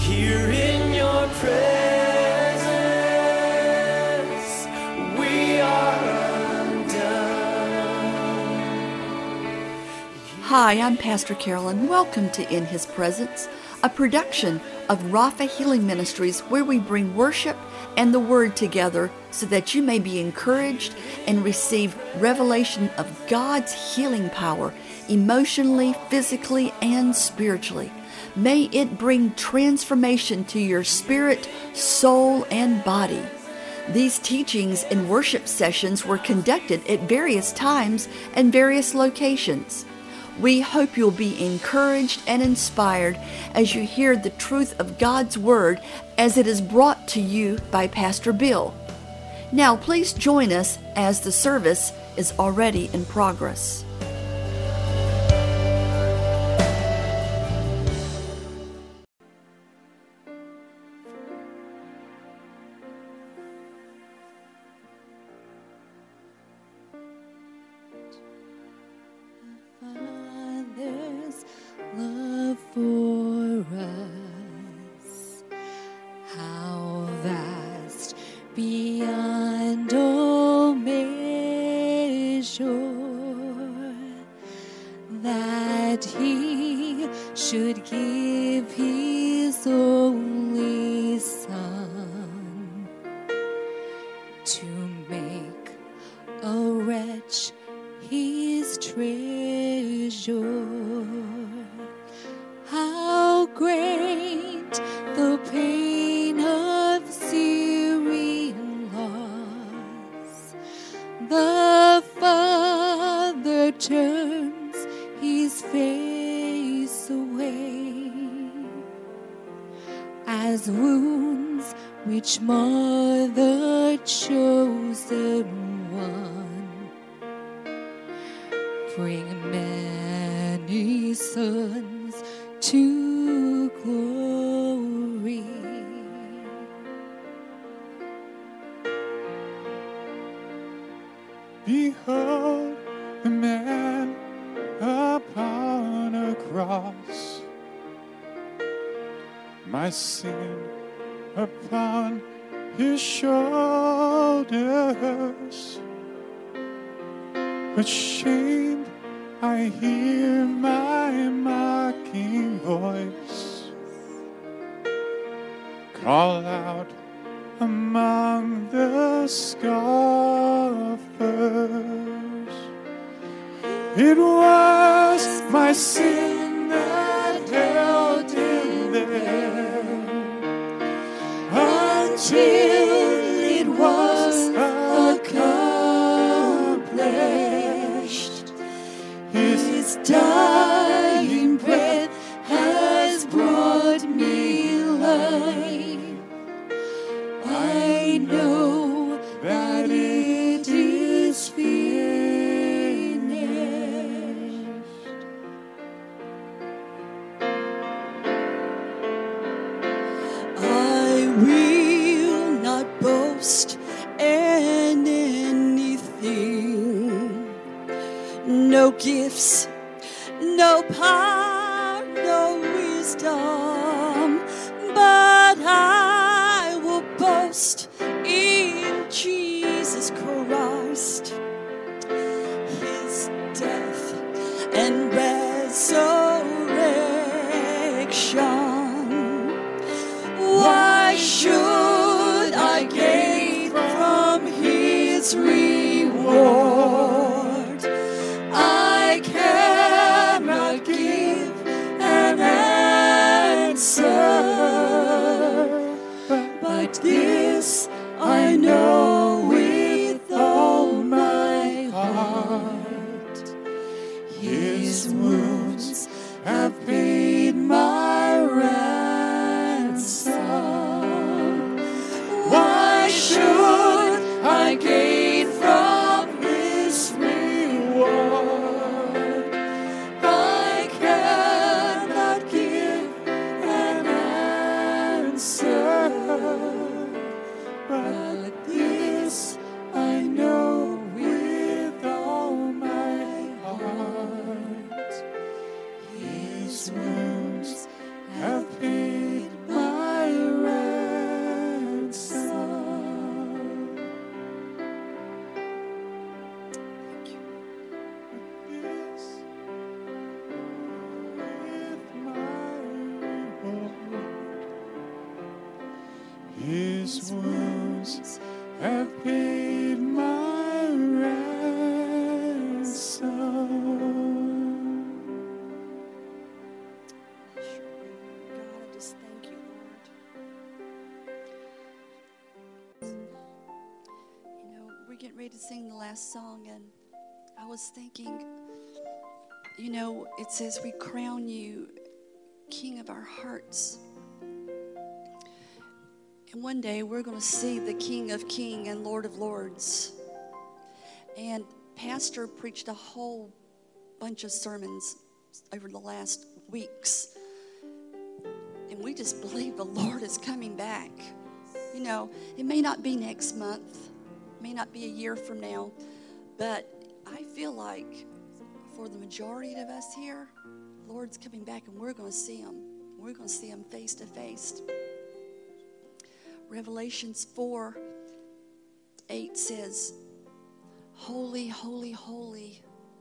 Here in your presence, we are undone. Hi, I'm Pastor Carolyn. Welcome to In His Presence, a production of Rapha Healing Ministries, where we bring worship and the Word together so that you may be encouraged and receive revelation of God's healing power emotionally, physically, and spiritually. May it bring transformation to your spirit, soul, and body. These teachings and worship sessions were conducted at various times and various locations. We hope you'll be encouraged and inspired as you hear the truth of God's Word as it is brought to you by Pastor Bill. Now, please join us as the service is already in progress. Love for us, how vast beyond all measure, that He should give His only Son to make a wretch His treasure. How great the pain of Syrian loss! The Father turns His face away, as wounds which mar the chosen one bring many sons to glory. Behold the man upon a cross, my sin upon His shoulders. With shame I hear my mocking voice call out among the scoffers. It was my sin that held Him there until it was accomplished. His dying breath has brought me life. I know that it is finished. I will not boast in anything, no gifts, no power, no wisdom, but I will boast in Jesus Christ, His death and resurrection. Why should I gain from His reward? I cannot give an answer, but this I know with all my heart. His wounds have paid my ransom. Why should I gain from His His wounds have paid my ransom. God, I just thank you, Lord. You know, we're getting ready to sing the last song, and I was thinking, you know, it says we crown you King of our hearts. And one day we're going to see the King of Kings and Lord of Lords. And Pastor preached a whole bunch of sermons over the last weeks. And we just believe the Lord is coming back. You know, it may not be next month, it may not be a year from now, but I feel like for the majority of us here, the Lord's coming back and we're going to see Him. We're going to see Him face to face. Revelations 4:8 says, "Holy, holy, holy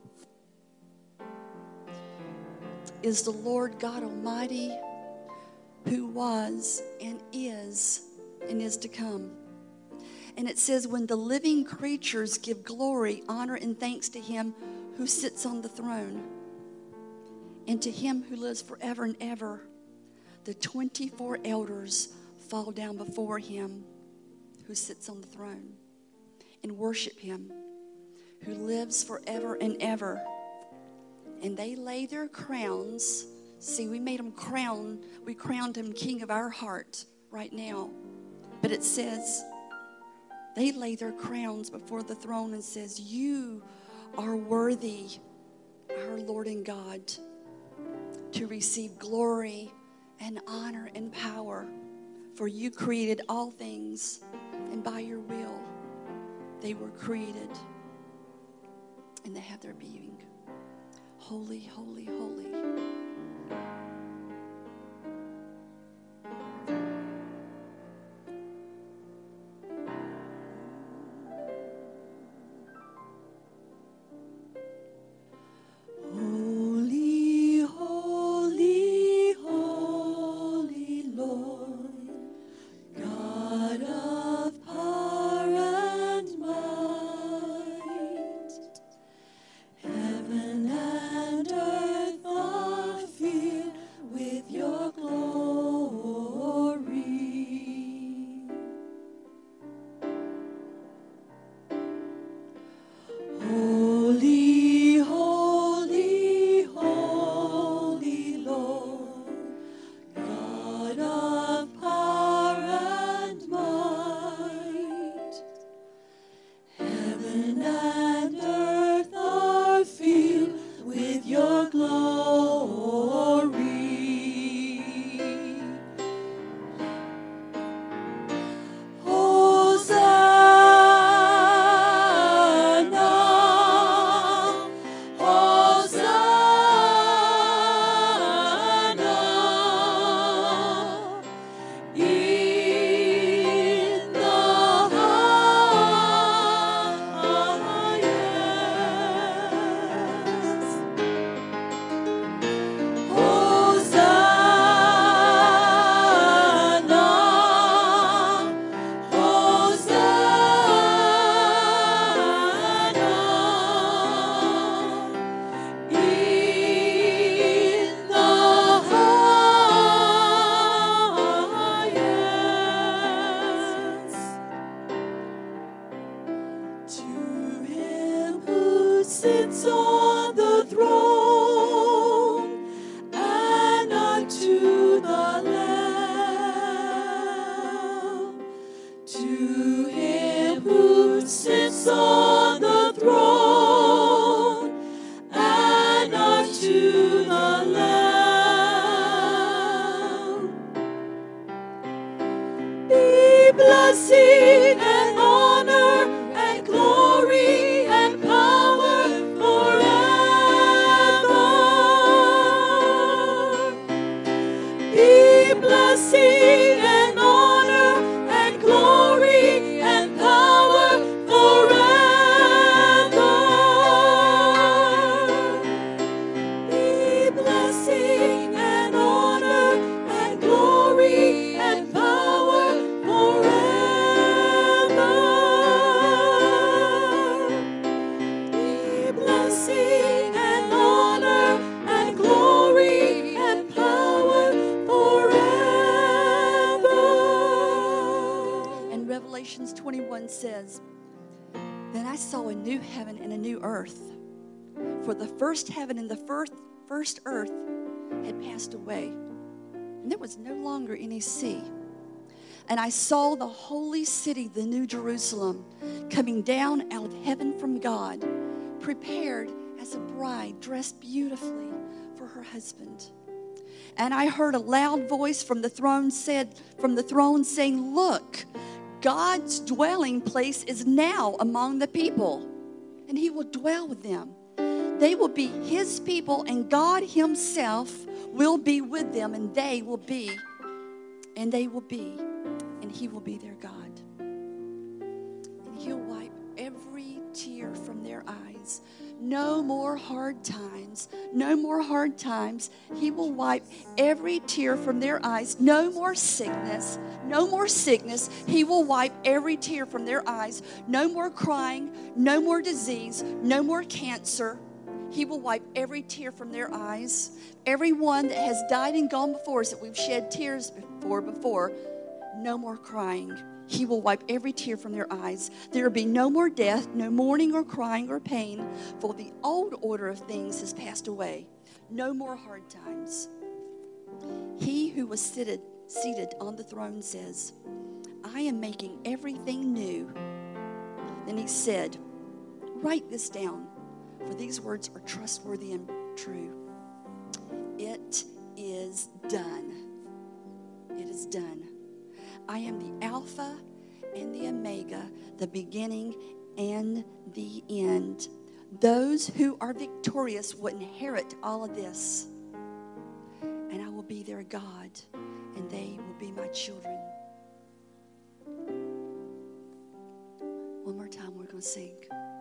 is the Lord God Almighty, who was and is to come." And it says, when the living creatures give glory, honor, and thanks to Him who sits on the throne, and to Him who lives forever and ever, the 24 elders fall down before Him who sits on the throne and worship Him who lives forever and ever. And they lay their crowns. See, we made Him crown. We crowned Him King of our heart right now. But it says, they lay their crowns before the throne and says, "You are worthy, our Lord and God, to receive glory and honor and power. For you created all things, and by your will they were created." And they have their being. Holy, holy, holy. Holy, holy, holy Lord, God of power and might, heaven and earth are filled with your glory. Holy, holy, holy Lord, God of power and might, heaven and earth are filled with your glory. Hosanna, Hosanna, in the highest. Hosanna, Hosanna, in the highest. To Him who sits on the throne, and unto the Lamb. To Him who sits on the throne, and unto the Lamb, be blessing and honor and glory and power forever. Be blessing and honor and glory and power forever. Be blessing and honor and glory and power forever. Revelations 21 says, "Then I saw a new heaven and a new earth. For the first heaven and the first earth had passed away, and there was no longer any sea. And I saw the holy city, the New Jerusalem, coming down out of heaven from God, prepared as a bride dressed beautifully for her husband. And I heard a loud voice from the throne saying, 'Look, God's dwelling place is now among the people, and he will dwell with them. They will be his people, and God himself will be with them, and he will be their God. And he'll wipe every tear from their eyes. No more hard times. No more hard times. He will wipe every tear from their eyes. No more sickness. No more sickness. He will wipe every tear from their eyes. No more crying. No more disease. No more cancer. He will wipe every tear from their eyes. Everyone that has died and gone before us that we've shed tears before, no more crying. He will wipe every tear from their eyes. There will be no more death, no mourning or crying or pain, for the old order of things has passed away. No more hard times. He who was seated on the throne says, 'I am making everything new.' Then he said, 'Write this down, for these words are trustworthy and true.' It is done. It is done. I am the Alpha and the Omega, the beginning and the end. Those who are victorious will inherit all of this. And I will be their God, and they will be my children." One more time, we're going to sing.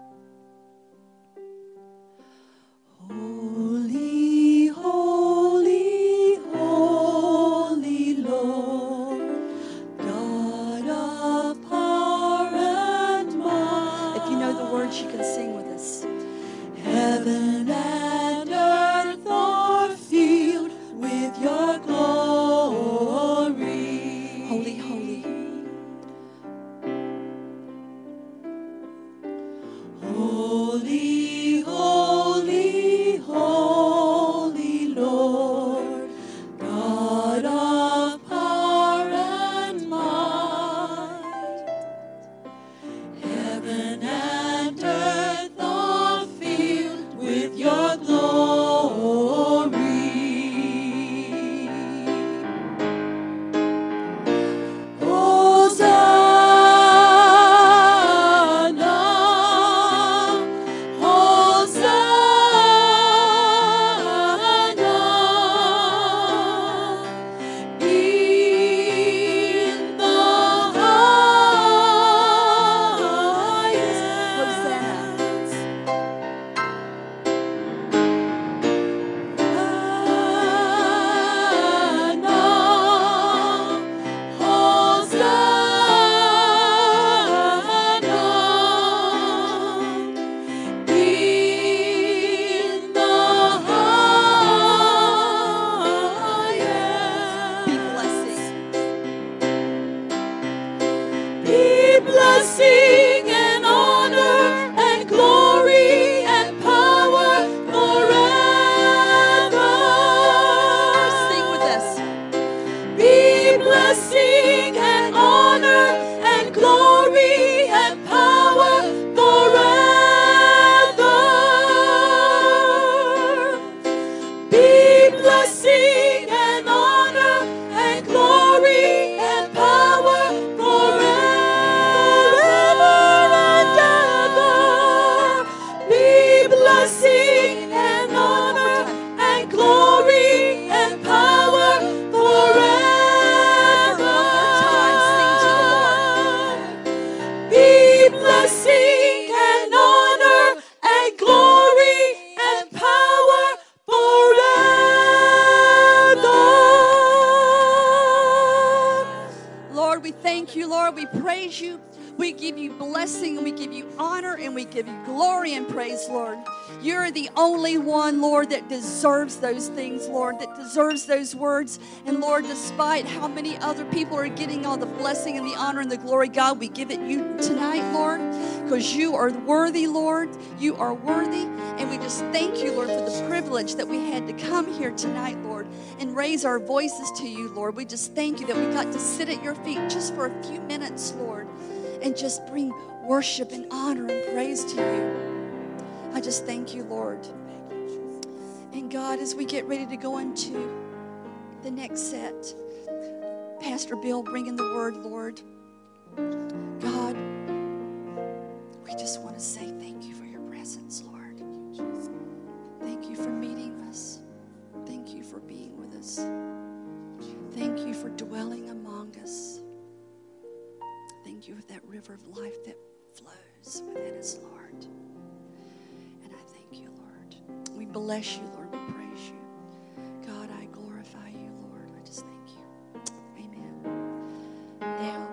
Holy, holy, holy Lord, God of power and might. If you know the words, you can sing with us. Heaven and earth are filled with your glory. Holy, holy. Holy, holy, holy Lord, God of power and might. Heaven and earth are filled with your glory. Blessing and honor and glory and power forever. Sing with us. Be blessing and honor and glory and power forever. Be blessing and honor and glory and power forever. Blessing and honor and glory and power forever. Be blessing and honor and glory and power forever. Lord, we thank you, Lord. We praise you. We give you blessing and we give you honor and we give you glory and praise, Lord. You're the only one, Lord, that deserves those things, Lord, that deserves those words. And Lord, despite how many other people are getting all the blessing and the honor and the glory, God, we give it you tonight, Lord, because you are worthy, Lord. You are worthy. And we just thank you, Lord, for the privilege that we had to come here tonight, Lord, and raise our voices to you, Lord. We just thank you that we got to sit at your feet just for a few minutes, Lord, and just bring worship and honor and praise to you. I just thank you, Lord. And God, as we get ready to go into the next set, Pastor Bill bringing the word, Lord, God, we just want to say thank you for your presence, Lord. Thank you for meeting us. Thank you for being with us. Thank you for dwelling among us. Thank you for that river of life that flows within us, Lord. And I thank you, Lord. We bless you, Lord. We praise you. God, I glorify you, Lord. I just thank you. Amen. Now,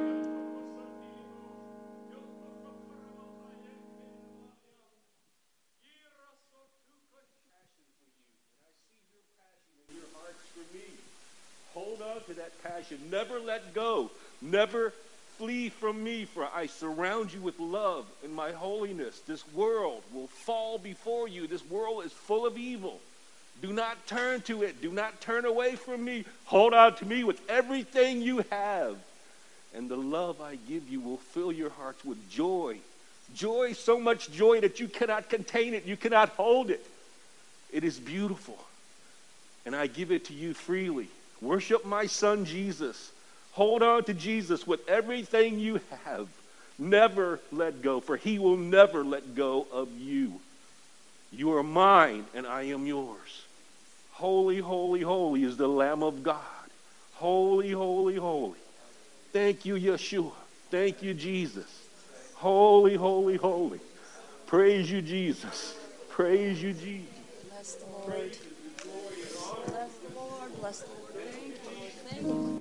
hold on to that passion. Never let go. Never flee from me, for I surround you with love and my holiness. This world will fall before you. This world is full of evil. Do not turn to it. Do not turn away from me. Hold on to me with everything you have. And the love I give you will fill your hearts with joy. Joy, so much joy that you cannot contain it. You cannot hold it. It is beautiful. And I give it to you freely. Worship my son, Jesus. Hold on to Jesus with everything you have. Never let go, for he will never let go of you. You are mine, and I am yours. Holy, holy, holy is the Lamb of God. Holy, holy, holy. Thank you, Yeshua. Thank you, Jesus. Holy, holy, holy. Praise you, Jesus. Praise you, Jesus. bless the Lord. Bless the Lord. Bless the Lord. Thank you, Lord. Thank you.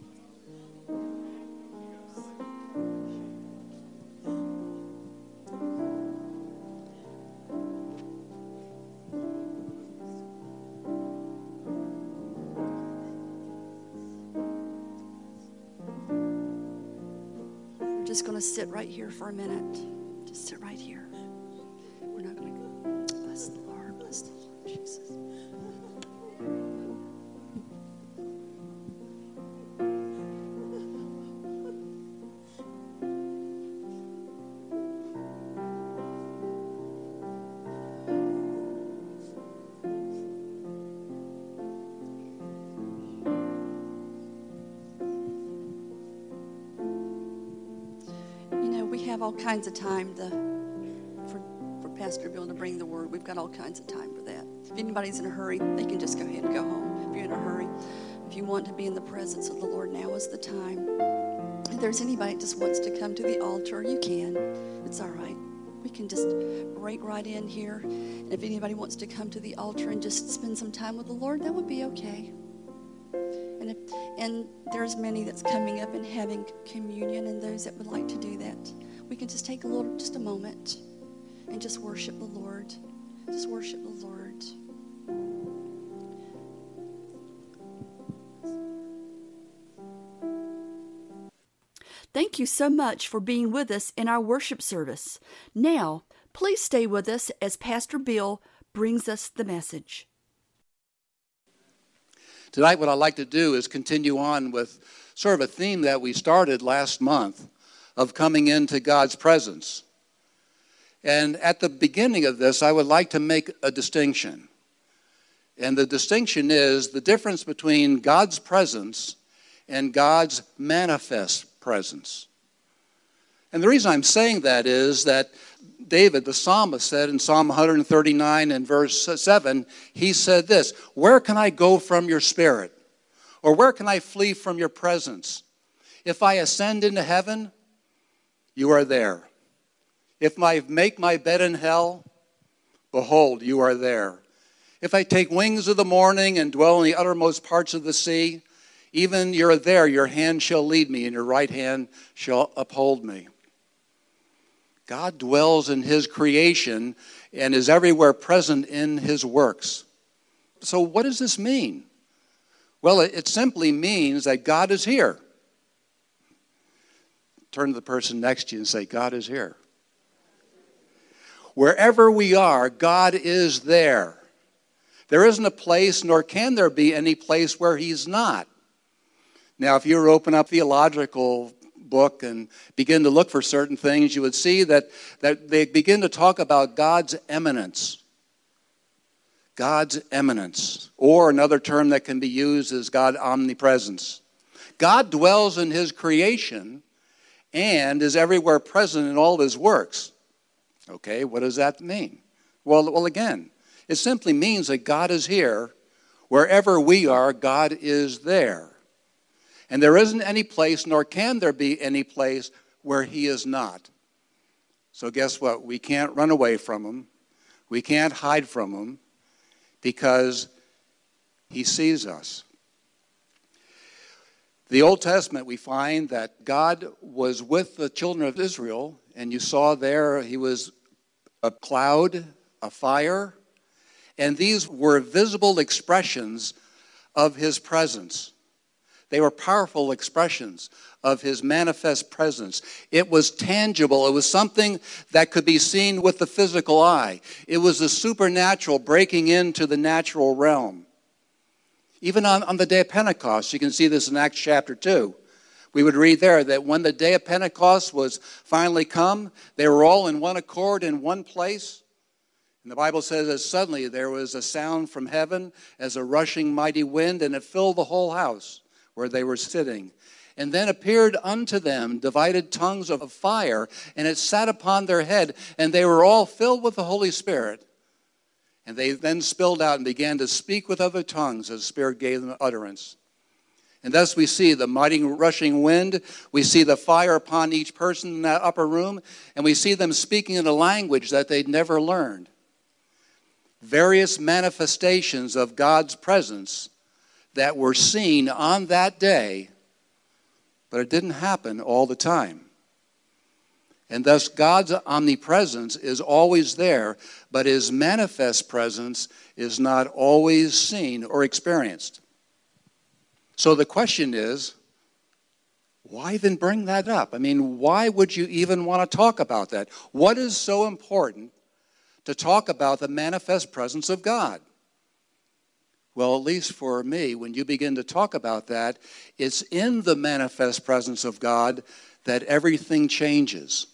Just going to sit right here for a minute. Just sit right here. We're not going to go. Bless the Lord. Bless the Lord, Jesus. We have all kinds of time for Pastor Bill to bring the word. We've got all kinds of time for that. If anybody's in a hurry, they can just go ahead and go home. If you're in a hurry, if you want to be in the presence of the Lord, now is the time. If there's anybody that just wants to come to the altar, you can. It's all right. We can just break right in here. And if anybody wants to come to the altar and just spend some time with the Lord, that would be okay. And there's many that's coming up and having communion, and those that would like to do that. We can just take just a moment and just worship the Lord. Just worship the Lord. Thank you so much for being with us in our worship service. Now, please stay with us as Pastor Bill brings us the message. Tonight, what I'd like to do is continue on with sort of a theme that we started last month of coming into God's presence. And at the beginning of this, I would like to make a distinction. And the distinction is the difference between God's presence and God's manifest presence. And the reason I'm saying that is that David, the psalmist, said in Psalm 139 and verse 7, he said this, "Where can I go from your spirit? Or where can I flee from your presence? If I ascend into heaven, you are there. If I make my bed in hell, behold, you are there. If I take wings of the morning and dwell in the uttermost parts of the sea, Even you're there, your hand shall lead me, and your right hand shall uphold me. God dwells in his creation and is everywhere present in his works. So what does this mean? Well, it simply means that God is here. Turn to the person next to you and say, God is here. Wherever we are, God is there. There isn't a place, nor can there be any place where he's not. Now, if you were to open up a theological book and begin to look for certain things, you would see that they begin to talk about God's eminence. God's eminence. Or another term that can be used is God's omnipresence. God dwells in his creation and is everywhere present in all of his works. Okay, what does that mean? Well, again, it simply means that God is here. Wherever we are, God is there. And there isn't any place, nor can there be any place, where he is not. So guess what? We can't run away from him. We can't hide from him because he sees us. The Old Testament, we find that God was with the children of Israel, and you saw there he was a cloud, a fire, and these were visible expressions of his presence. They were powerful expressions of his manifest presence. It was tangible. It was something that could be seen with the physical eye. It was the supernatural breaking into the natural realm. Even on the day of Pentecost, you can see this in Acts chapter 2. We would read there that when the day of Pentecost was finally come, they were all in one accord in one place. And the Bible says that suddenly there was a sound from heaven as a rushing mighty wind, and it filled the whole house where they were sitting. And then appeared unto them divided tongues of fire, and it sat upon their head, and they were all filled with the Holy Spirit. And they then spilled out and began to speak with other tongues as the Spirit gave them utterance. And thus we see the mighty rushing wind, we see the fire upon each person in that upper room, and we see them speaking in a language that they'd never learned. Various manifestations of God's presence that were seen on that day, but it didn't happen all the time. And thus God's omnipresence is always there, but his manifest presence is not always seen or experienced. So the question is, why even bring that up? I mean, why would you even want to talk about that? What is so important to talk about the manifest presence of God? Well, at least for me, when you begin to talk about that, it's in the manifest presence of God that everything changes.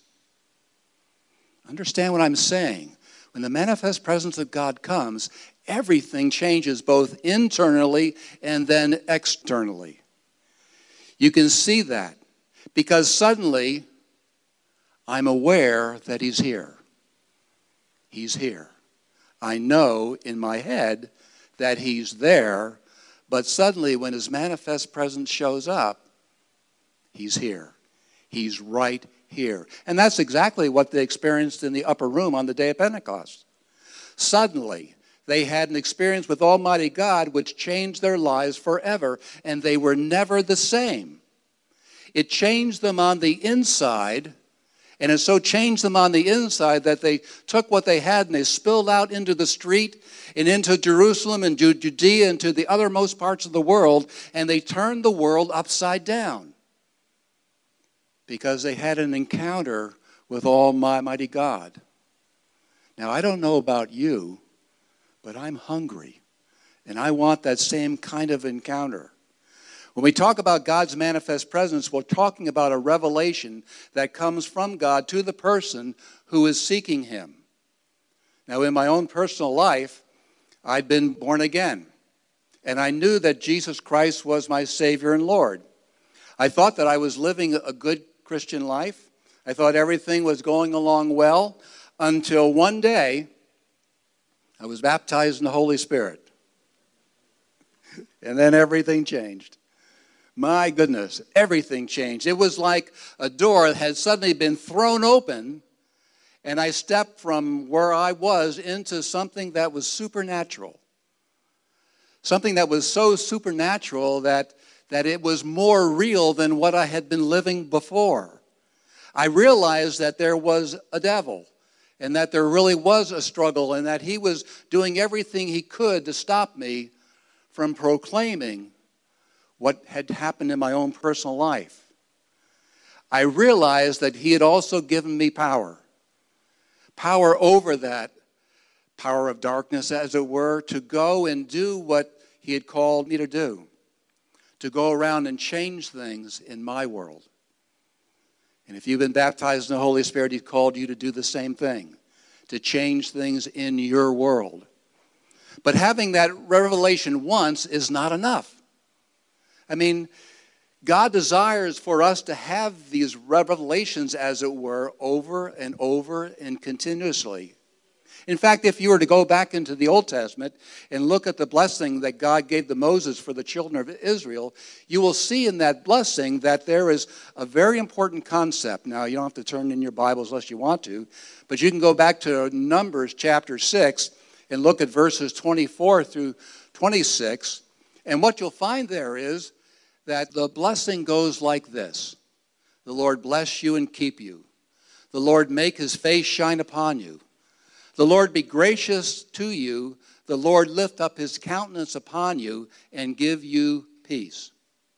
Understand what I'm saying. When the manifest presence of God comes, everything changes both internally and then externally. You can see that because suddenly I'm aware that he's here. He's here. I know in my head that he's there, but suddenly when his manifest presence shows up, he's here. He's right here. And that's exactly what they experienced in the upper room on the day of Pentecost. Suddenly, they had an experience with Almighty God which changed their lives forever, and they were never the same. It changed them on the inside, and it so changed them on the inside that they took what they had and they spilled out into the street and into Jerusalem and Judea and to the othermost parts of the world, and they turned the world upside down because they had an encounter with Almighty God. Now, I don't know about you, but I'm hungry, and I want that same kind of encounter. When we talk about God's manifest presence, we're talking about a revelation that comes from God to the person who is seeking him. Now, in my own personal life, I'd been born again, and I knew that Jesus Christ was my Savior and Lord. I thought that I was living a good Christian life. I thought everything was going along well until one day I was baptized in the Holy Spirit. And then everything changed. My goodness, everything changed. It was like a door had suddenly been thrown open, and I stepped from where I was into something that was supernatural. Something that was so supernatural that that it was more real than what I had been living before. I realized that there was a devil and that there really was a struggle and that he was doing everything he could to stop me from proclaiming what had happened in my own personal life. I realized that he had also given me power over that power of darkness, as it were, to go and do what he had called me to do, to go around and change things in my world. And if you've been baptized in the Holy Spirit, he's called you to do the same thing, to change things in your world. But having that revelation once is not enough. I mean, God desires for us to have these revelations, as it were, over and continuously. In fact, if you were to go back into the Old Testament and look at the blessing that God gave to Moses for the children of Israel, you will see in that blessing that there is a very important concept. Now, you don't have to turn in your Bibles unless you want to, but you can go back to Numbers chapter 6 and look at verses 24 through 26. And what you'll find there is that the blessing goes like this. The Lord bless you and keep you. The Lord make his face shine upon you. The Lord be gracious to you. The Lord lift up his countenance upon you and give you peace.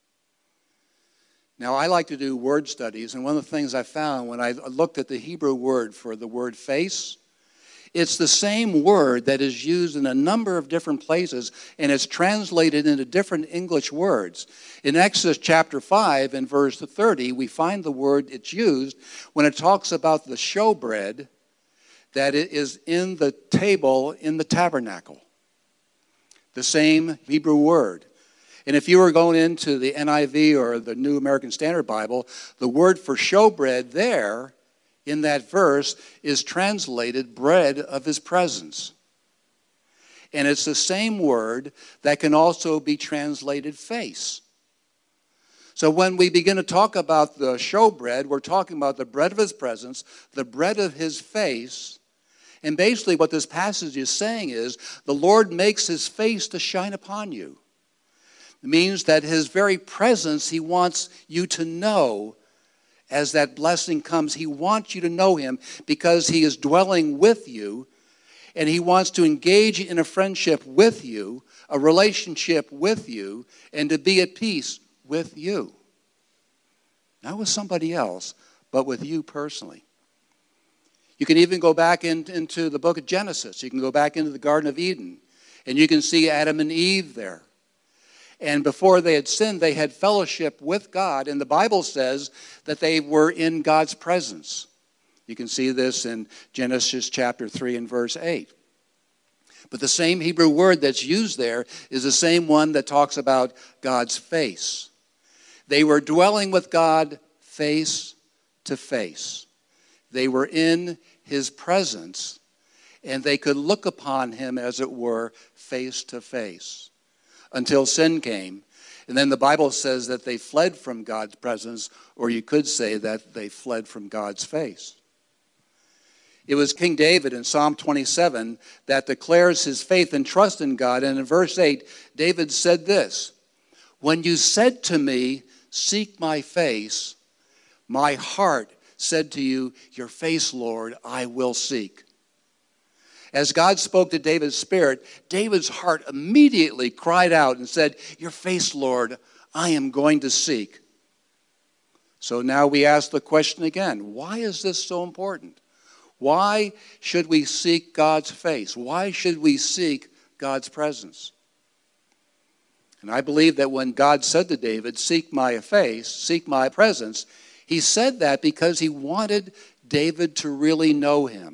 Now, I like to do word studies, and one of the things I found when I looked at the Hebrew word for the word face, it's the same word that is used in a number of different places, and it's translated into different English words. In Exodus chapter 5 and verse 30, we find the word it's used when it talks about the showbread that it is in the table in the tabernacle. The same Hebrew word. And if you were going into the NIV or the New American Standard Bible, the word for showbread there in that verse is translated bread of his presence. And it's the same word that can also be translated face. So when we begin to talk about the showbread, we're talking about the bread of his presence, the bread of his face. And basically what this passage is saying is the Lord makes his face to shine upon you. It means that his very presence he wants you to know. As that blessing comes, he wants you to know him because he is dwelling with you, and he wants to engage in a friendship with you, a relationship with you, and to be at peace with you. Not with somebody else, but with you personally. You can even go back into the book of Genesis. You can go back into the Garden of Eden, and you can see Adam and Eve there. And before they had sinned, they had fellowship with God. And the Bible says that they were in God's presence. You can see this in Genesis chapter 3 and verse 8. But the same Hebrew word that's used there is the same one that talks about God's face. They were dwelling with God face to face. They were in his presence, and they could look upon him, as it were, face to face. Until sin came. And then the Bible says that they fled from God's presence, or you could say that they fled from God's face. It was King David in Psalm 27 that declares his faith and trust in God. And in verse 8, David said this, "When you said to me, 'Seek my face,' my heart said to you, 'Your face, Lord, I will seek.'" As God spoke to David's spirit, David's heart immediately cried out and said, "Your face, Lord, I am going to seek." So now we ask the question again, why is this so important? Why should we seek God's face? Why should we seek God's presence? And I believe that when God said to David, "Seek my face, seek my presence," he said that because he wanted David to really know him.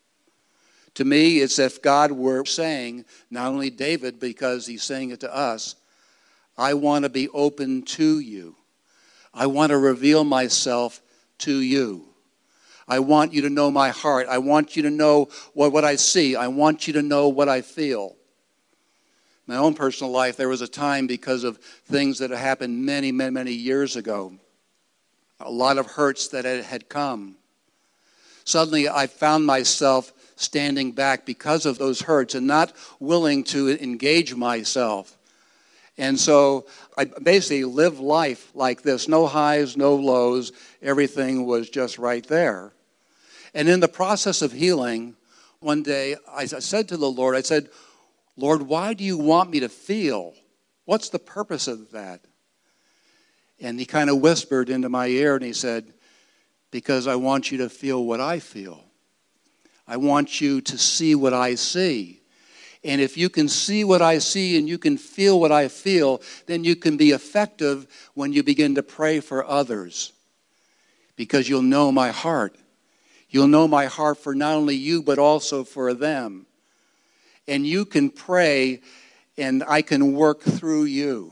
To me, it's as if God were saying, not only David, because he's saying it to us, I want to be open to you. I want to reveal myself to you. I want you to know my heart. I want you to know what I see. I want you to know what I feel. In my own personal life, there was a time because of things that had happened many, many, many years ago. A lot of hurts that had come. Suddenly, I found myself standing back because of those hurts and not willing to engage myself. And so I basically lived life like this. No highs, no lows. Everything was just right there. And in the process of healing, one day I said to the Lord, I said, Lord, why do you want me to feel? What's the purpose of that? And he kind of whispered into my ear and he said, because I want you to feel what I feel. I want you to see what I see. And if you can see what I see and you can feel what I feel, then you can be effective when you begin to pray for others. Because you'll know my heart. You'll know my heart for not only you, but also for them. And you can pray, and I can work through you.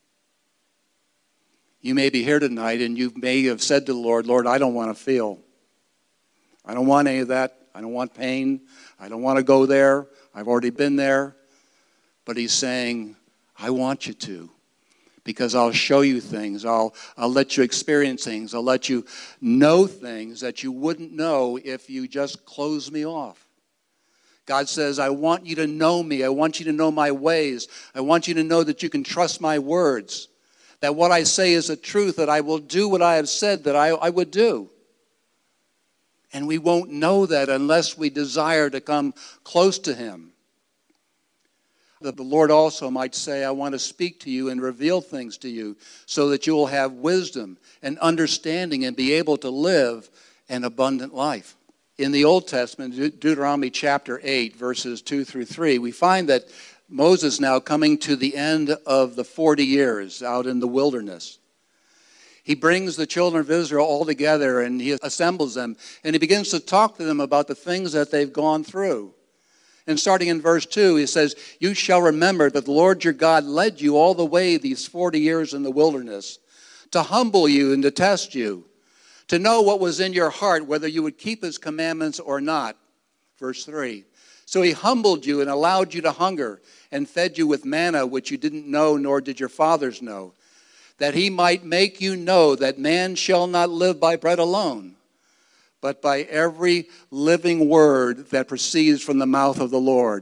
You may be here tonight, and you may have said to the Lord, Lord, I don't want to feel. I don't want any of that. I don't want pain. I don't want to go there. I've already been there. But he's saying, I want you to. Because I'll show you things. I'll let you experience things. I'll let you know things that you wouldn't know if you just close me off. God says, I want you to know me. I want you to know my ways. I want you to know that you can trust my words. That what I say is the truth, that I will do what I have said that I would do. And we won't know that unless we desire to come close to him. The Lord also might say, I want to speak to you and reveal things to you so that you will have wisdom and understanding and be able to live an abundant life. In the Old Testament, Deuteronomy chapter 8, verses 2 through 3, we find that Moses now coming to the end of the 40 years out in the wilderness. He brings the children of Israel all together and he assembles them and he begins to talk to them about the things that they've gone through. And starting in verse 2, he says, you shall remember that the Lord your God led you all the way these 40 years in the wilderness to humble you and to test you, to know what was in your heart, whether you would keep his commandments or not. Verse 3. So he humbled you and allowed you to hunger and fed you with manna, which you didn't know, nor did your fathers know, that he might make you know that man shall not live by bread alone, but by every living word that proceeds from the mouth of the Lord.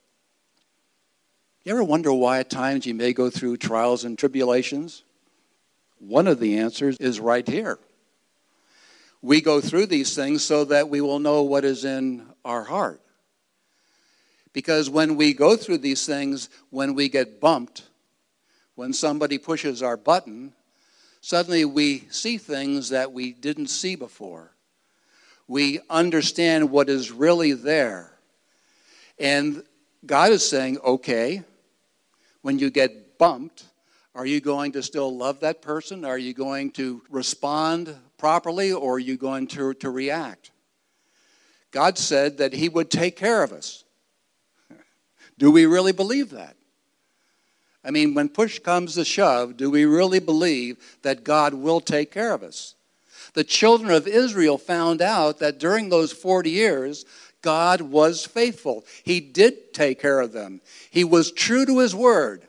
You ever wonder why at times you may go through trials and tribulations? One of the answers is right here. We go through these things so that we will know what is in our heart. Because when we go through these things, when we get bumped, when somebody pushes our button, suddenly we see things that we didn't see before. We understand what is really there. And God is saying, okay, when you get bumped, are you going to still love that person? Are you going to respond properly, or are you going to react? God said that he would take care of us. Do we really believe that? I mean, when push comes to shove, do we really believe that God will take care of us? The children of Israel found out that during those 40 years, God was faithful. He did take care of them. He was true to his word.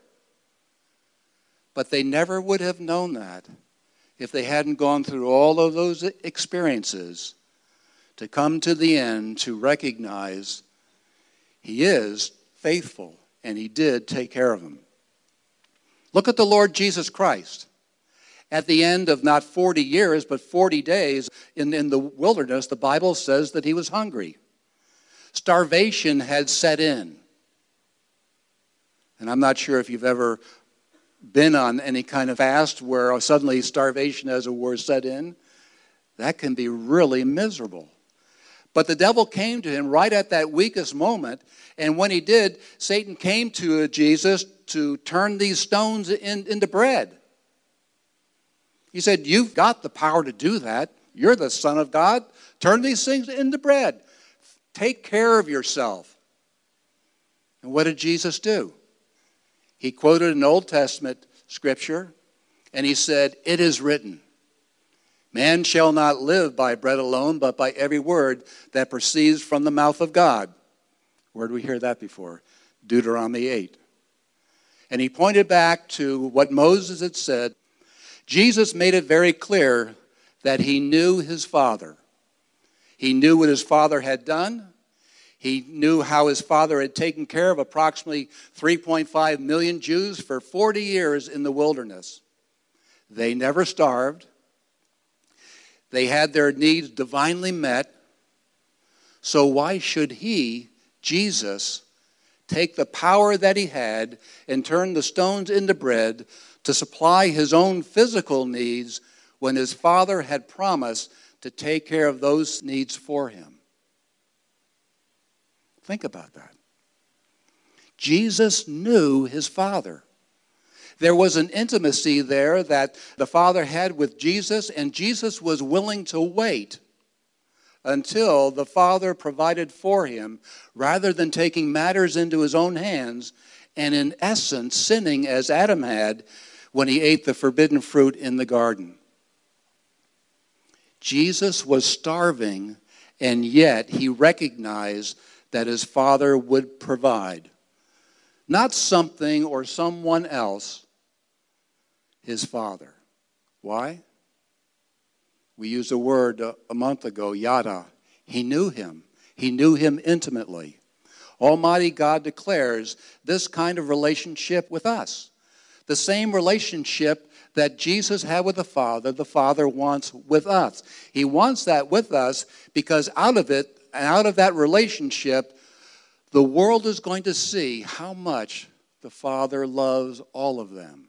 But they never would have known that if they hadn't gone through all of those experiences to come to the end to recognize he is faithful and he did take care of them. Look at the Lord Jesus Christ. At the end of not 40 years, but 40 days in the wilderness, the Bible says that he was hungry. Starvation had set in. And I'm not sure if you've ever been on any kind of fast where suddenly starvation, as it were, set in. That can be really miserable. But the devil came to him right at that weakest moment. And when he did, Satan came to Jesus to turn these stones into bread. He said, you've got the power to do that. You're the Son of God. Turn these things into bread. Take care of yourself. And what did Jesus do? He quoted an Old Testament scripture, and he said, it is written, man shall not live by bread alone, but by every word that proceeds from the mouth of God. Where did we hear that before? Deuteronomy 8. And he pointed back to what Moses had said. Jesus made it very clear that he knew his Father. He knew what his Father had done. He knew how his father had taken care of approximately 3.5 million Jews for 40 years in the wilderness. They never starved. They had their needs divinely met. So why should he, Jesus, take the power that he had and turn the stones into bread to supply his own physical needs when his father had promised to take care of those needs for him? Think about that. Jesus knew his Father. There was an intimacy there that the Father had with Jesus, and Jesus was willing to wait until the Father provided for him, rather than taking matters into his own hands and, in essence, sinning as Adam had when he ate the forbidden fruit in the garden. Jesus was starving, and yet he recognized that his Father would provide. Not something or someone else, his Father. Why? We used a word a month ago, yada. He knew him. He knew him intimately. Almighty God declares this kind of relationship with us. The same relationship that Jesus had with the Father wants with us. He wants that with us because out of that relationship, the world is going to see how much the Father loves all of them.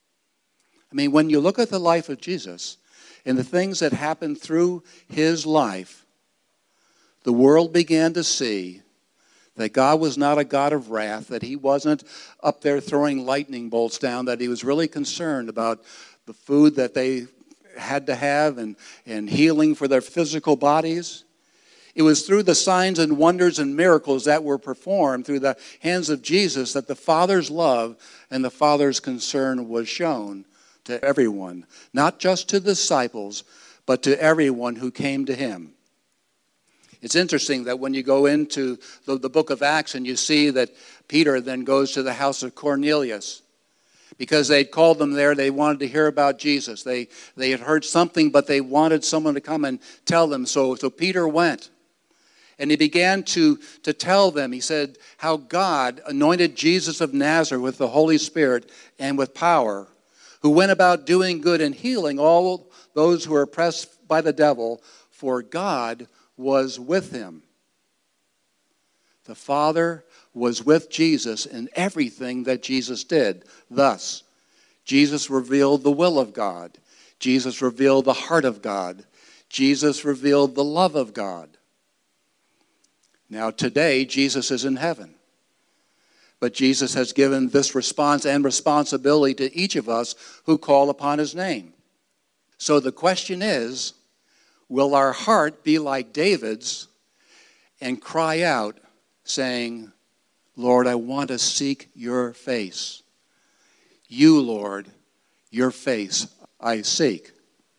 I mean, when you look at the life of Jesus and the things that happened through his life, the world began to see that God was not a God of wrath, that he wasn't up there throwing lightning bolts down, that he was really concerned about the food that they had to have and healing for their physical bodies. It was through the signs and wonders and miracles that were performed through the hands of Jesus that the Father's love and the Father's concern was shown to everyone, not just to the disciples, but to everyone who came to him. It's interesting that when you go into the book of Acts and you see that Peter then goes to the house of Cornelius, because they'd called them there, they wanted to hear about Jesus. They had heard something, but they wanted someone to come and tell them. So Peter went. And he began to tell them, he said, how God anointed Jesus of Nazareth with the Holy Spirit and with power, who went about doing good and healing all those who were oppressed by the devil, for God was with him. The Father was with Jesus in everything that Jesus did. Thus, Jesus revealed the will of God. Jesus revealed the heart of God. Jesus revealed the love of God. Now today, Jesus is in heaven. But Jesus has given this response and responsibility to each of us who call upon his name. So the question is, will our heart be like David's and cry out, saying, Lord, I want to seek your face. You, Lord, your face I seek.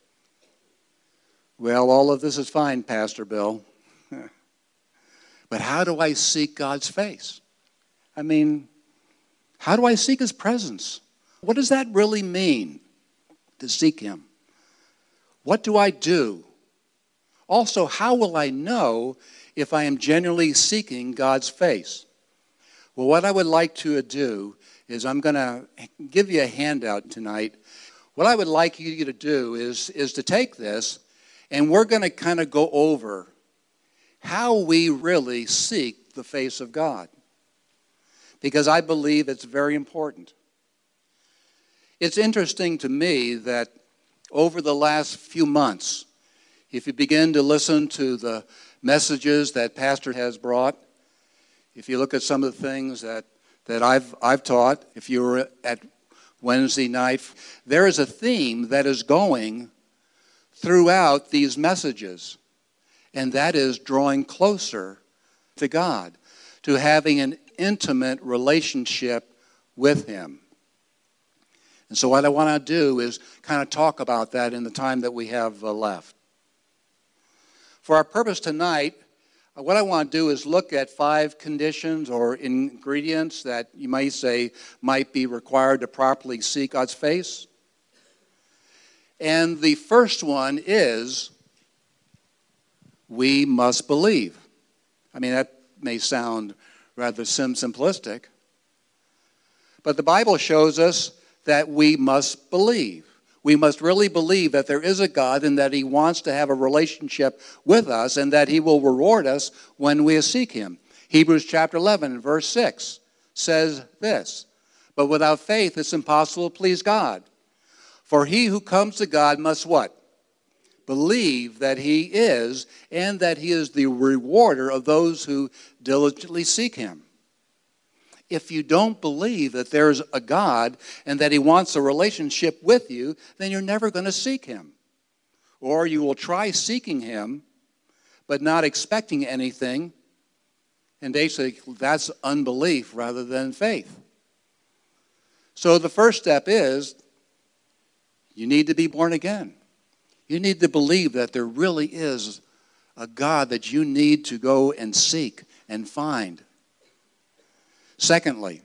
Well, all of this is fine, Pastor Bill. But how do I seek God's face? I mean, how do I seek his presence? What does that really mean, to seek him? What do I do? Also, how will I know if I am genuinely seeking God's face? Well, what I would like to do is I'm going to give you a handout tonight. What I would like you to do is to take this, and we're going to kind of go over how we really seek the face of God, because I believe it's very important. It's interesting to me that over the last few months, if you begin to listen to the messages that Pastor has brought, if you look at some of the things that I've taught, if you were at Wednesday night, there is a theme that is going throughout these messages, and that is drawing closer to God, to having an intimate relationship with him. And so what I want to do is kind of talk about that in the time that we have left. For our purpose tonight, what I want to do is look at 5 conditions or ingredients that you might say might be required to properly seek God's face. And the first one is, we must believe. I mean, that may sound rather simplistic. But the Bible shows us that we must believe. We must really believe that there is a God and that he wants to have a relationship with us and that he will reward us when we seek him. Hebrews chapter 11, verse 6 says this, "But without faith it's impossible to please God. For he who comes to God must" what? "Believe that he is, and that he is the rewarder of those who diligently seek him." If you don't believe that there's a God and that he wants a relationship with you, then you're never going to seek him. Or you will try seeking him, but not expecting anything. And basically, that's unbelief rather than faith. So the first step is you need to be born again. You need to believe that there really is a God that you need to go and seek and find. Secondly,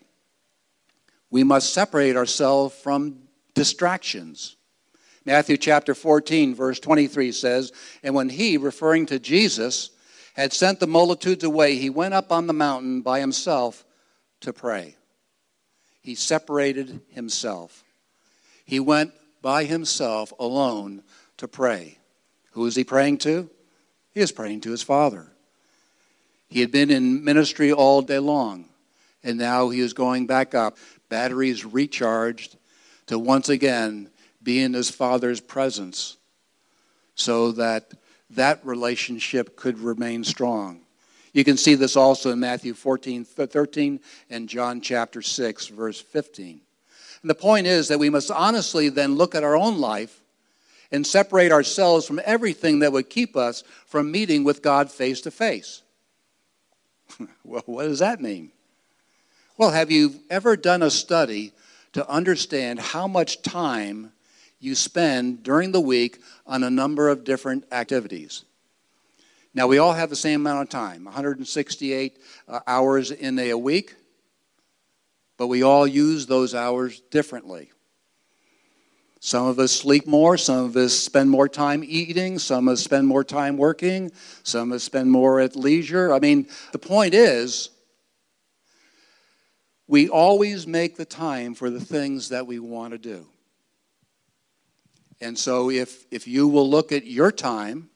we must separate ourselves from distractions. Matthew chapter 14, verse 23 says, "And when he," referring to Jesus, "had sent the multitudes away, he went up on the mountain by himself to pray." He separated himself. He went by himself alone to pray. Who is he praying to? He is praying to his Father. He had been in ministry all day long, and now he is going back up, batteries recharged, to once again be in his Father's presence so that that relationship could remain strong. You can see this also in Matthew 14:13 and John chapter 6, verse 15. And the point is that we must honestly then look at our own life and separate ourselves from everything that would keep us from meeting with God face to face. Well, what does that mean? Well, have you ever done a study to understand how much time you spend during the week on a number of different activities? Now, we all have the same amount of time, 168 hours in a week, but we all use those hours differently. Some of us sleep more, some of us spend more time eating, some of us spend more time working, some of us spend more at leisure. I mean, the point is, we always make the time for the things that we want to do. And so if you will look at your time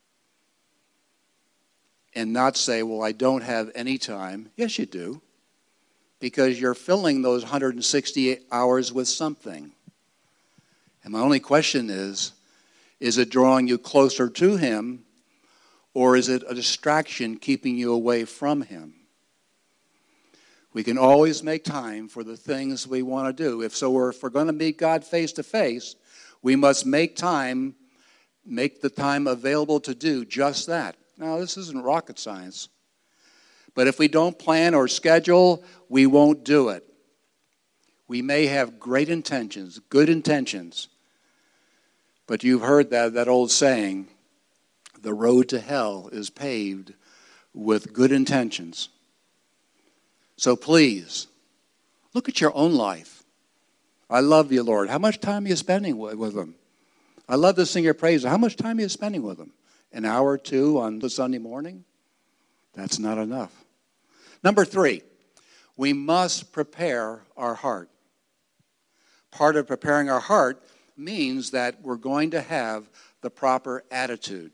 and not say, well, I don't have any time, yes, you do, because you're filling those 168 hours with something. And my only question is it drawing you closer to him, or is it a distraction keeping you away from him? We can always make time for the things we want to do. If we're going to meet God face to face, we must make the time available to do just that. Now, this isn't rocket science. But if we don't plan or schedule, we won't do it. We may have great intentions, good intentions, but you've heard that old saying, the road to hell is paved with good intentions. So please, look at your own life. I love you, Lord. How much time are you spending with them? I love to sing your praises. How much time are you spending with them? An hour or two on the Sunday morning? That's not enough. Number 3, we must prepare our heart. Part of preparing our heart means that we're going to have the proper attitude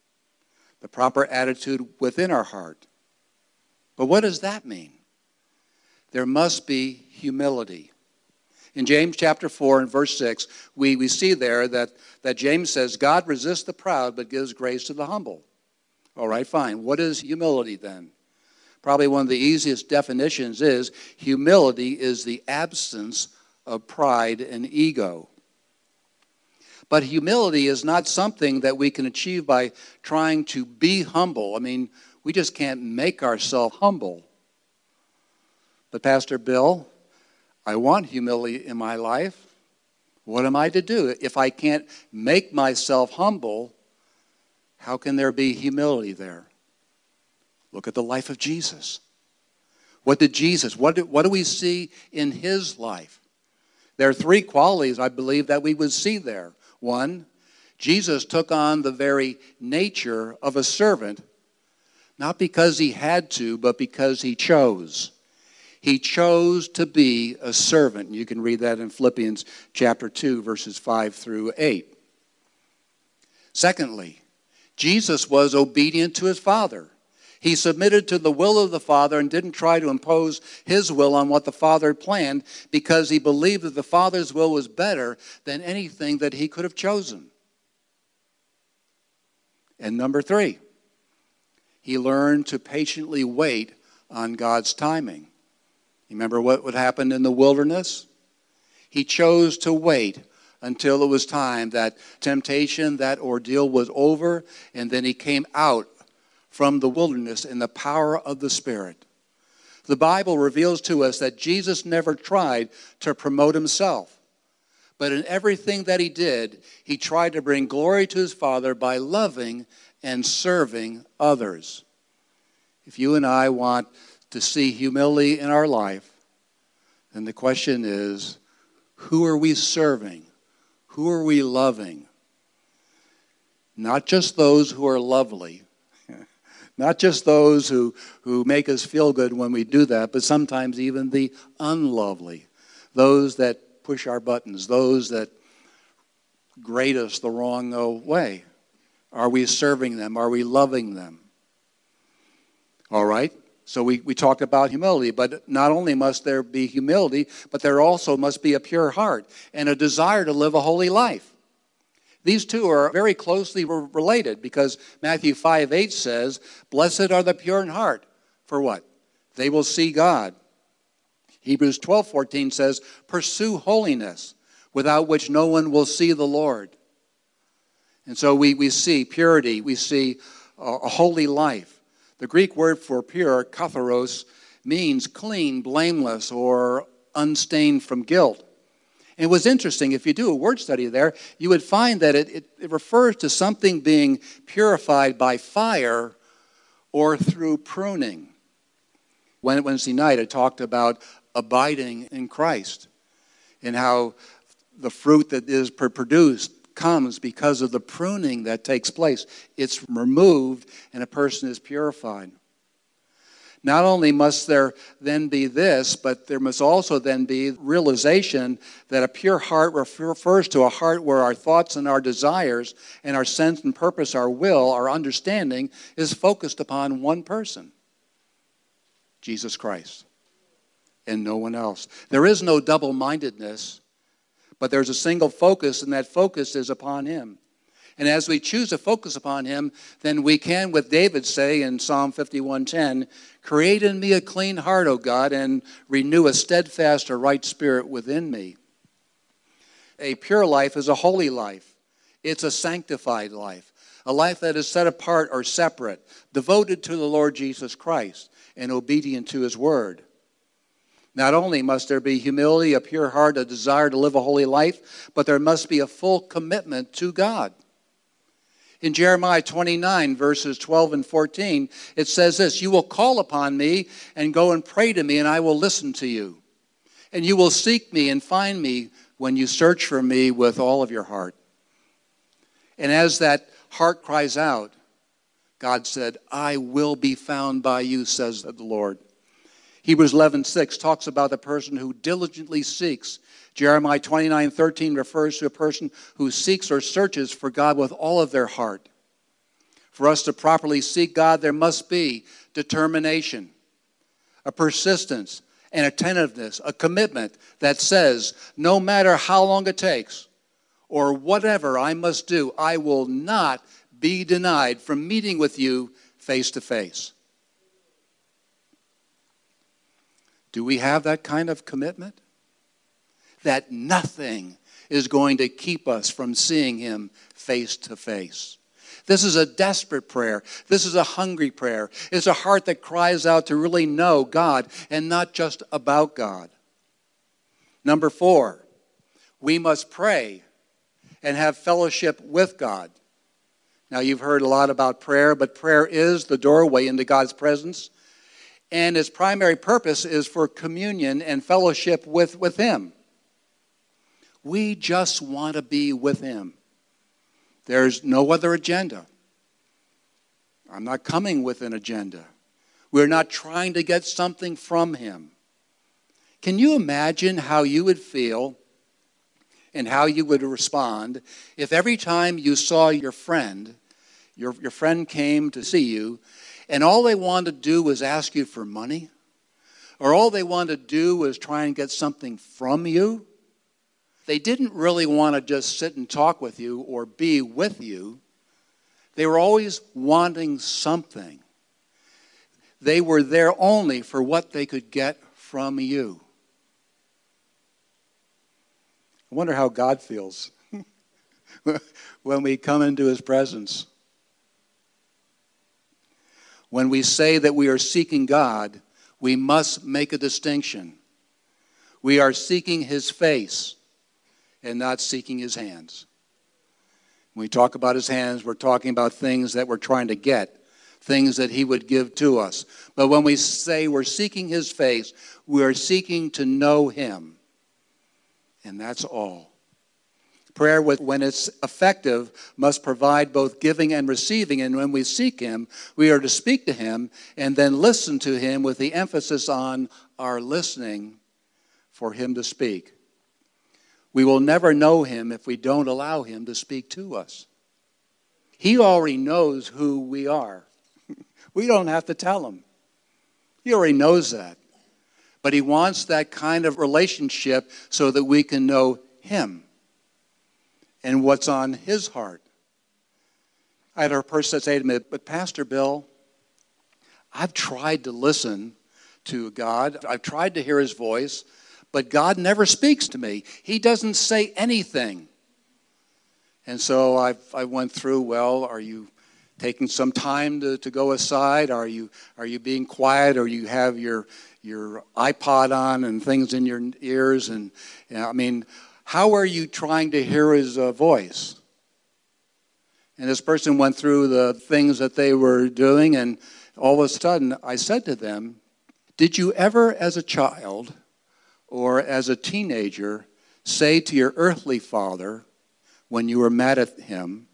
within our heart. But what does that mean? There must be humility. In James chapter 4 and verse 6, we see there that James says, God resists the proud but gives grace to the humble. All right, fine. What is humility then? Probably one of the easiest definitions is humility is the absence of pride and ego. But humility is not something that we can achieve by trying to be humble. I mean, we just can't make ourselves humble. But Pastor Bill, I want humility in my life. What am I to do? If I can't make myself humble, how can there be humility there? Look at the life of Jesus. What do we see in his life? There are 3 qualities, I believe, that we would see there. 1, Jesus took on the very nature of a servant, Not because he had to, but because he chose. He chose to be a servant. You can read that in Philippians chapter 2, verses 5 through 8. Secondly, Jesus was obedient to his Father. He submitted to the will of the Father and didn't try to impose his will on what the Father had planned because he believed that the Father's will was better than anything that he could have chosen. And number 3, he learned to patiently wait on God's timing. You remember what would happen in the wilderness? He chose to wait until it was time. That temptation, that ordeal was over, and then he came out from the wilderness in the power of the Spirit. The Bible reveals to us that Jesus never tried to promote himself, but in everything that he did, he tried to bring glory to his Father by loving and serving others. If you and I want to see humility in our life, then the question is, who are we serving? Who are we loving? Not just those who are lovely, not just those who make us feel good when we do that, but sometimes even the unlovely, those that push our buttons, those that grade us the wrong way. Are we serving them? Are we loving them? All right, so we talked about humility, but not only must there be humility, but there also must be a pure heart and a desire to live a holy life. These two are very closely related because Matthew 5:8 says, "Blessed are the pure in heart." For what? They will see God. Hebrews 12:14 says, "Pursue holiness, without which no one will see the Lord." And so we see purity, we see a holy life. The Greek word for pure, katharos, means clean, blameless, or unstained from guilt. And it was interesting, if you do a word study there, you would find that it refers to something being purified by fire or through pruning. Wednesday night, I talked about abiding in Christ and how the fruit that is produced comes because of the pruning that takes place. It's removed and a person is purified. Not only must there then be this, but there must also then be realization that a pure heart refers to a heart where our thoughts and our desires and our sense and purpose, our will, our understanding is focused upon one person, Jesus Christ, and no one else. There is no double-mindedness, but there's a single focus, and that focus is upon him. And as we choose to focus upon him, then we can, with David, say in Psalm 51:10, "Create in me a clean heart, O God, and renew a steadfast or right spirit within me." A pure life is a holy life. It's a sanctified life, a life that is set apart or separate, devoted to the Lord Jesus Christ, and obedient to his word. Not only must there be humility, a pure heart, a desire to live a holy life, but there must be a full commitment to God. In Jeremiah 29, verses 12 and 14, it says this, "You will call upon me and go and pray to me, and I will listen to you. And you will seek me and find me when you search for me with all of your heart." And as that heart cries out, God said, "I will be found by you," says the Lord. Hebrews 11:6 talks about the person who diligently seeks. Jeremiah 29:13 refers to a person who seeks or searches for God with all of their heart. For us to properly seek God, there must be determination, a persistence, an attentiveness, a commitment that says, no matter how long it takes or whatever I must do, I will not be denied from meeting with you face to face. Do we have that kind of commitment? That nothing is going to keep us from seeing him face to face. This is a desperate prayer. This is a hungry prayer. It's a heart that cries out to really know God and not just about God. Number 4, we must pray and have fellowship with God. Now, you've heard a lot about prayer, but prayer is the doorway into God's presence, and its primary purpose is for communion and fellowship with him. We just want to be with him. There's no other agenda. I'm not coming with an agenda. We're not trying to get something from him. Can you imagine how you would feel and how you would respond if every time you saw your friend came to see you, and all they wanted to do was ask you for money? Or all they wanted to do was try and get something from you? They didn't really want to just sit and talk with you or be with you. They were always wanting something. They were there only for what they could get from you. I wonder how God feels when we come into his presence. When we say that we are seeking God, we must make a distinction. We are seeking his face and not seeking his hands. When we talk about his hands, we're talking about things that we're trying to get, things that he would give to us. But when we say we're seeking his face, we are seeking to know him. And that's all. Prayer, when it's effective, must provide both giving and receiving. And when we seek him, we are to speak to him and then listen to him with the emphasis on our listening for him to speak. We will never know him if we don't allow him to speak to us. He already knows who we are. We don't have to tell him. He already knows that. But he wants that kind of relationship so that we can know him and what's on his heart. I had a person say to me, but Pastor Bill, I've tried to listen to God. I've tried to hear his voice, but God never speaks to me. He doesn't say anything. And so I went through, well, are you taking some time to go aside? Are you being quiet, or you have your iPod on and things in your ears? And how are you trying to hear his voice? And this person went through the things that they were doing, and all of a sudden I said to them, did you ever as a child or as a teenager say to your earthly father when you were mad at him,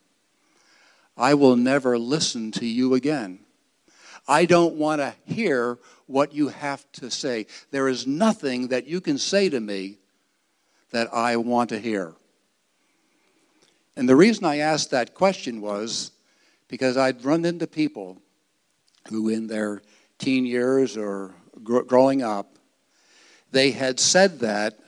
I will never listen to you again. I don't want to hear what you have to say. There is nothing that you can say to me that I want to hear. And the reason I asked that question was because I'd run into people who in their teen years or growing up, they had said that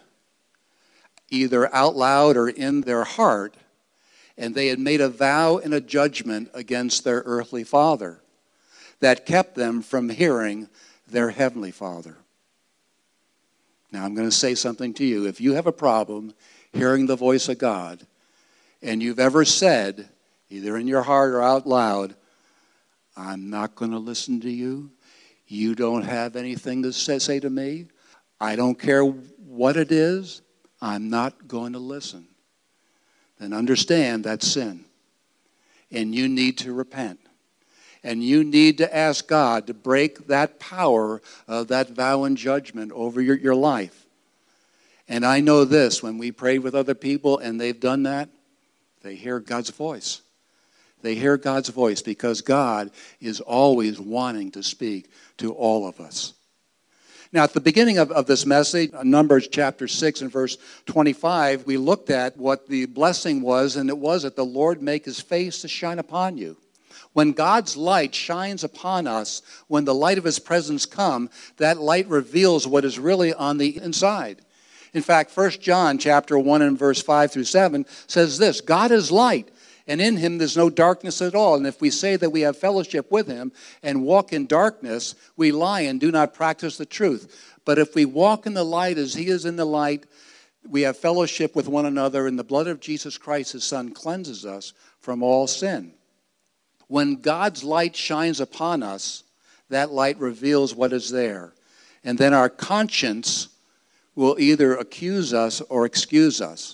either out loud or in their heart, and they had made a vow and a judgment against their earthly father that kept them from hearing their heavenly Father. Now, I'm going to say something to you. If you have a problem hearing the voice of God, and you've ever said, either in your heart or out loud, I'm not going to listen to you, you don't have anything to say to me, I don't care what it is, I'm not going to listen, then understand that's sin. And you need to repent. And you need to ask God to break that power of that vow and judgment over your life. And I know this, when we prayed with other people and they've done that, they hear God's voice. They hear God's voice because God is always wanting to speak to all of us. Now, at the beginning of this message, Numbers chapter 6 and verse 25, we looked at what the blessing was, and it was that the Lord make his face to shine upon you. When God's light shines upon us, when the light of his presence comes, that light reveals what is really on the inside. In fact, 1 John chapter 1 and verse 5 through 7 says this, God is light, and in him there's no darkness at all. And if we say that we have fellowship with him and walk in darkness, we lie and do not practice the truth. But if we walk in the light as he is in the light, we have fellowship with one another, and the blood of Jesus Christ, his Son, cleanses us from all sin. When God's light shines upon us, that light reveals what is there. And then our conscience will either accuse us or excuse us.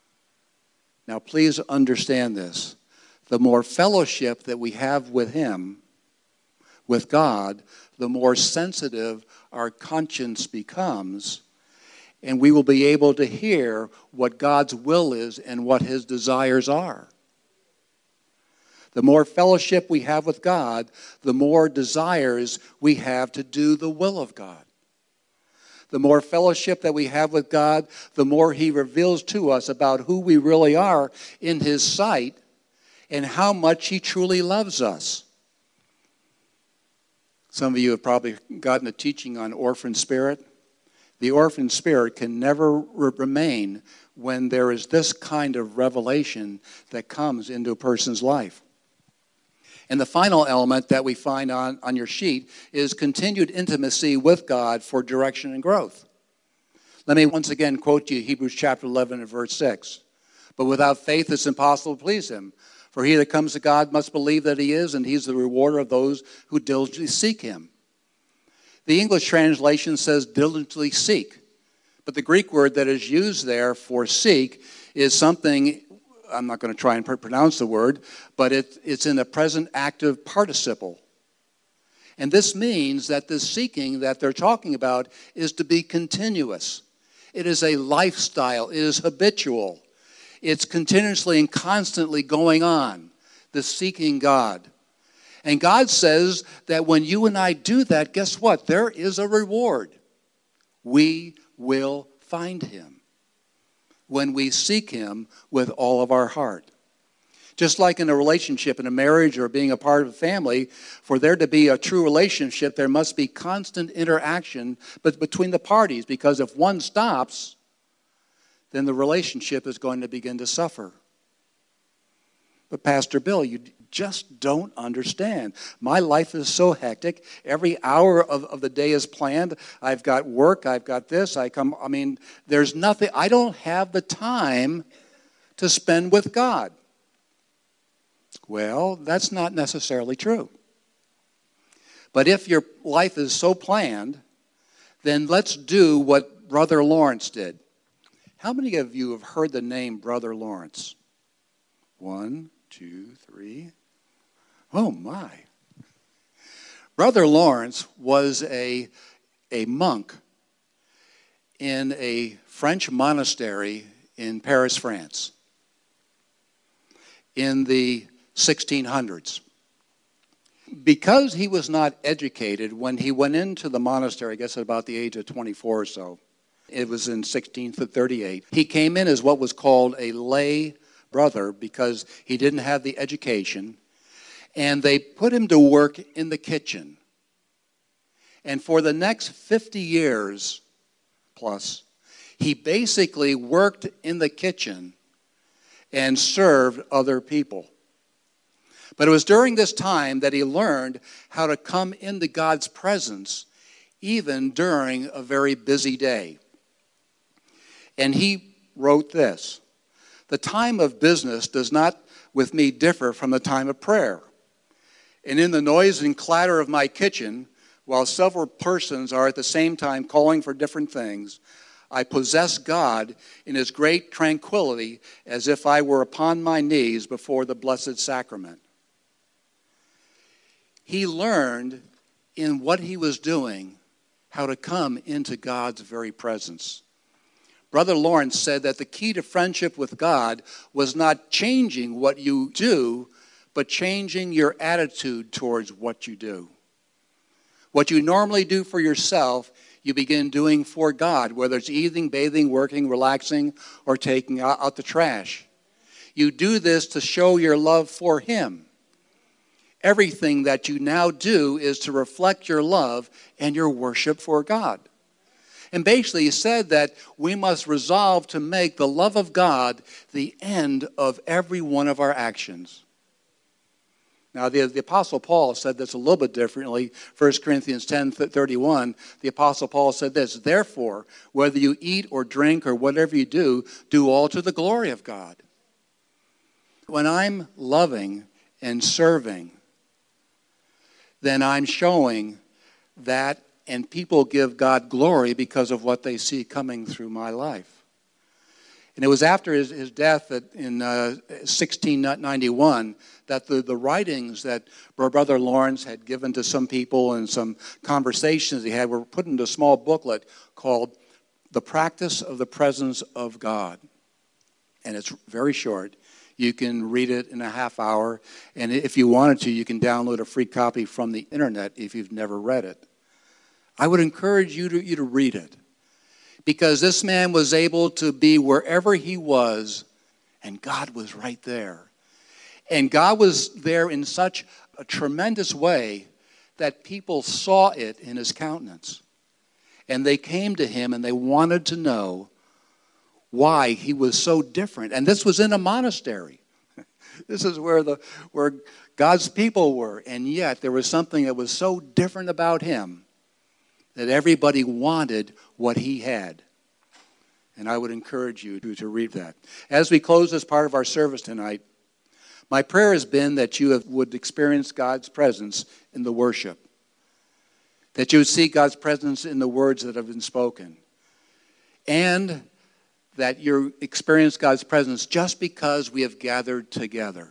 Now, please understand this. The more fellowship that we have with him, with God, the more sensitive our conscience becomes, and we will be able to hear what God's will is and what his desires are. The more fellowship we have with God, the more desires we have to do the will of God. The more fellowship that we have with God, the more He reveals to us about who we really are in His sight and how much He truly loves us. Some of you have probably gotten a teaching on orphan spirit. The orphan spirit can never remain when there is this kind of revelation that comes into a person's life. And the final element that we find on your sheet is continued intimacy with God for direction and growth. Let me once again quote you Hebrews chapter 11 and verse 6. But without faith it's impossible to please Him. For he that comes to God must believe that He is, and He's the rewarder of those who diligently seek Him. The English translation says diligently seek. But the Greek word that is used there for seek is something, I'm not going to try and pronounce the word, but it's in the present active participle. And this means that the seeking that they're talking about is to be continuous. It is a lifestyle. It is habitual. It's continuously and constantly going on, the seeking God. And God says that when you and I do that, guess what? There is a reward. We will find Him when we seek Him with all of our heart. Just like in a relationship, in a marriage or being a part of a family, for there to be a true relationship, there must be constant interaction between the parties, because if one stops, then the relationship is going to begin to suffer. But Pastor Bill, you just don't understand. My life is so hectic. Every hour of the day is planned. I've got work. I've got this. There's nothing. I don't have the time to spend with God. Well, that's not necessarily true. But if your life is so planned, then let's do what Brother Lawrence did. How many of you have heard the name Brother Lawrence? 1, 2, 3. Oh, my. Brother Lawrence was a monk in a French monastery in Paris, France, in the 1600s. Because he was not educated, when he went into the monastery, I guess at about the age of 24 or so, it was in 1638, he came in as what was called a lay brother because he didn't have the education. And they put him to work in the kitchen. And for the next 50 years plus, he basically worked in the kitchen and served other people. But it was during this time that he learned how to come into God's presence even during a very busy day. And he wrote this: "The time of business does not with me differ from the time of prayer. And in the noise and clatter of my kitchen, while several persons are at the same time calling for different things, I possess God in His great tranquility as if I were upon my knees before the Blessed Sacrament." He learned in what he was doing how to come into God's very presence. Brother Lawrence said that the key to friendship with God was not changing what you do, but changing your attitude towards what you do. What you normally do for yourself, you begin doing for God, whether it's eating, bathing, working, relaxing, or taking out the trash. You do this to show your love for Him. Everything that you now do is to reflect your love and your worship for God. And basically he said that we must resolve to make the love of God the end of every one of our actions. Now, the Apostle Paul said this a little bit differently. 1 Corinthians 10:31, the Apostle Paul said this: "Therefore, whether you eat or drink or whatever you do all to the glory of God." When I'm loving and serving, then I'm showing that, and people give God glory because of what they see coming through my life. And it was after his death in 1691 that the writings that Brother Lawrence had given to some people and some conversations he had were put into a small booklet called The Practice of the Presence of God. And it's very short. You can read it in a half hour. And if you wanted to, you can download a free copy from the internet if you've never read it. I would encourage you to read it. Because this man was able to be wherever he was, and God was right there. And God was there in such a tremendous way that people saw it in his countenance. And they came to him and they wanted to know why he was so different. And this was in a monastery. This is where God's people were. And yet there was something that was so different about him that everybody wanted what he had. And I would encourage you to read that. As we close this part of our service tonight, my prayer has been that you would experience God's presence in the worship. That you would see God's presence in the words that have been spoken. And that you experience God's presence just because we have gathered together.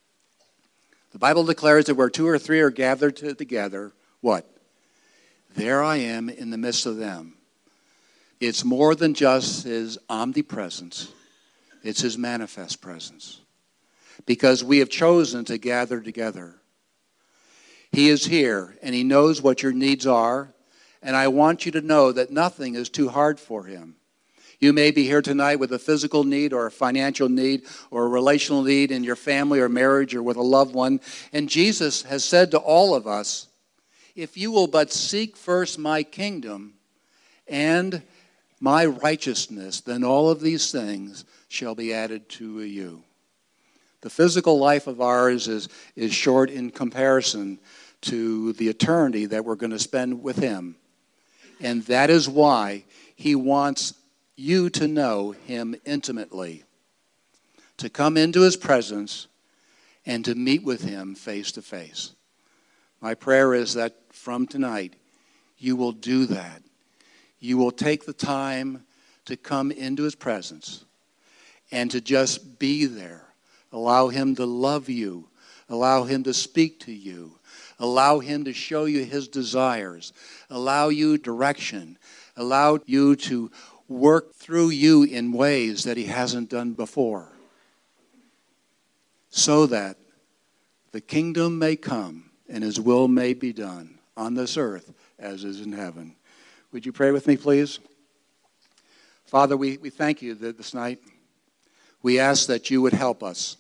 The Bible declares that where 2 or 3 are gathered together, what? There I am in the midst of them. It's more than just his omnipresence. It's his manifest presence. Because we have chosen to gather together. He is here, and he knows what your needs are. And I want you to know that nothing is too hard for him. You may be here tonight with a physical need or a financial need or a relational need in your family or marriage or with a loved one. And Jesus has said to all of us, if you will but seek first my kingdom and my righteousness, then all of these things shall be added to you. The physical life of ours is short in comparison to the eternity that we're going to spend with him. And that is why he wants you to know him intimately, to come into his presence and to meet with him face to face. My prayer is that from tonight, you will do that. You will take the time to come into his presence and to just be there. Allow him to love you. Allow him to speak to you. Allow him to show you his desires. Allow you direction. Allow you to work through you in ways that he hasn't done before. So that the kingdom may come and his will may be done on this earth as is in heaven. Would you pray with me, please? Father, we thank you this night. We ask that you would help us.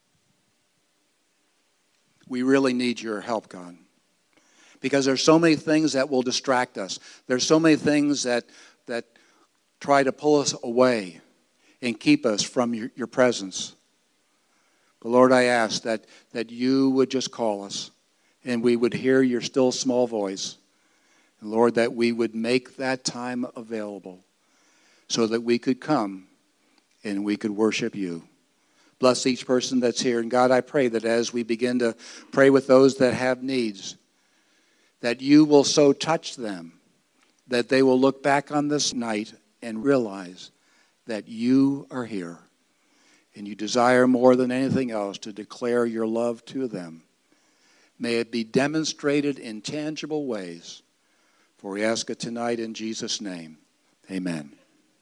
We really need your help, God. Because there's so many things that will distract us. There's so many things that try to pull us away and keep us from your presence. But Lord, I ask that you would just call us and we would hear your still small voice. And Lord, that we would make that time available so that we could come and we could worship you. Bless each person that's here. And God, I pray that as we begin to pray with those that have needs, that you will so touch them that they will look back on this night and realize that you are here. And you desire more than anything else to declare your love to them. May it be demonstrated in tangible ways. For we ask it tonight in Jesus' name. Amen.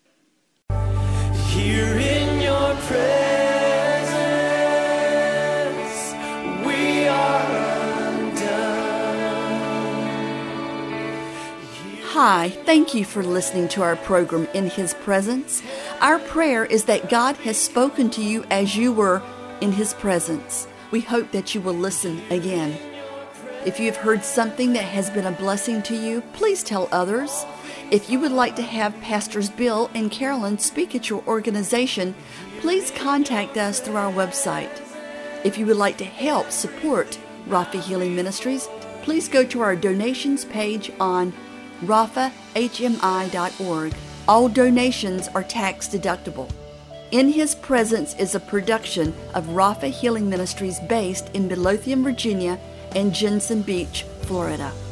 Here in your presence, we are undone. Hi, thank you for listening to our program, In His Presence. Our prayer is that God has spoken to you as you were in His presence. We hope that you will listen again. If you have heard something that has been a blessing to you, please tell others. If you would like to have Pastors Bill and Carolyn speak at your organization, please contact us through our website. If you would like to help support Rapha Healing Ministries, please go to our donations page on raphahmi.org. All donations are tax deductible. In His Presence is a production of Rapha Healing Ministries based in Midlothian, Virginia and Jensen Beach, Florida.